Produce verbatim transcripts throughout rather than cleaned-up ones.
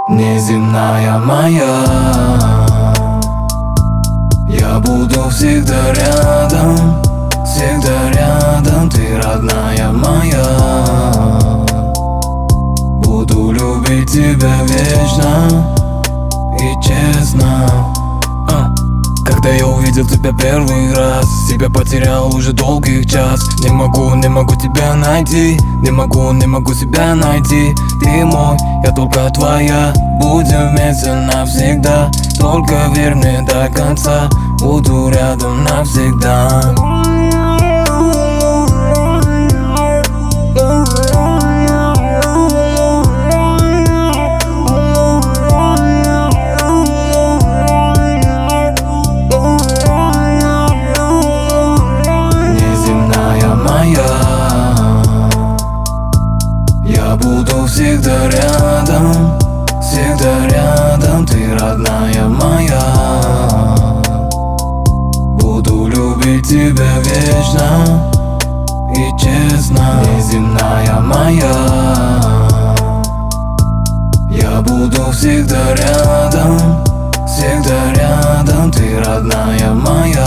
Неземная моя, я буду всегда рядом, всегда рядом, ты родная моя. Буду любить тебя вечно и честно. а. Когда я увидел тебя первый раз, себя потерял уже долгих час. Не могу, не могу тебя найти, не могу, не могу себя найти. Ты мой, я только твоя, будем вместе навсегда. Только верь мне до конца, буду рядом навсегда. Я буду всегда рядом, всегда рядом, ты родная моя. Буду любить тебя вечно и честно. Неземная моя, я буду всегда рядом, всегда рядом, ты родная моя.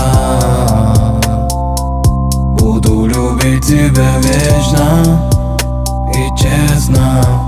Буду любить тебя вечно и честно.